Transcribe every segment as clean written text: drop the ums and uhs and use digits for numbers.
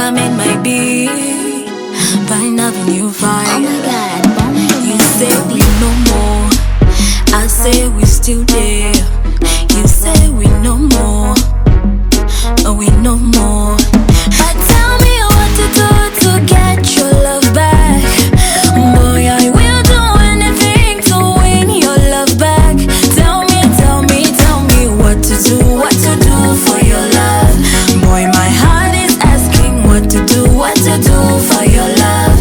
my man might be find nothing you find. Oh my God, you say we no more, I say we still there. You say we no more, we no more. But tell me what to do to get your love back. Boy, I will do anything to win your love back. Tell me what to do for your love. Boy, my heart is asking what to do for your love.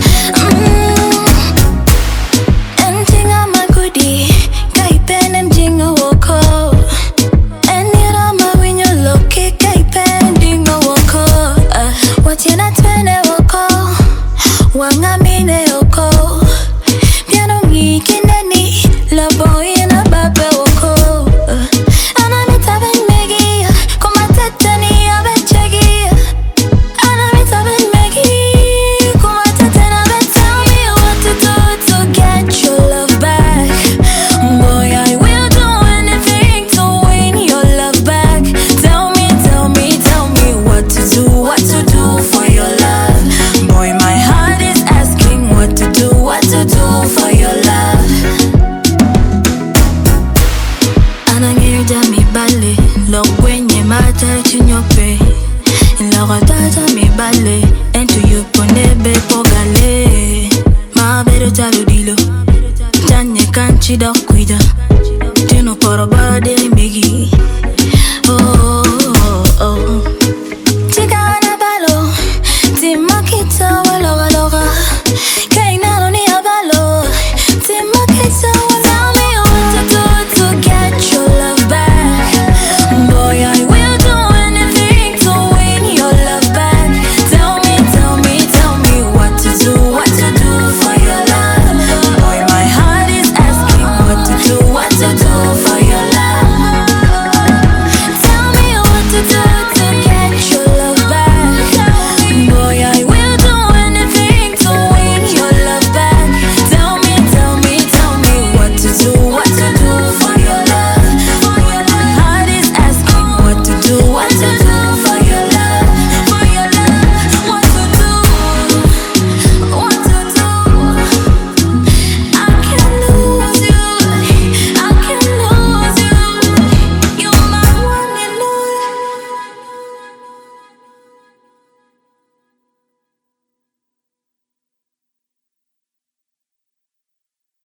And jinga magudi, kaipen and jinga woko. And yera mawinyo loki, kaipen jinga woko. What you not twene woko, wangamine woko. Piano ngiki neni, la boy na babe woko. Lo kwenye mata chinyope, la ratata mi bale.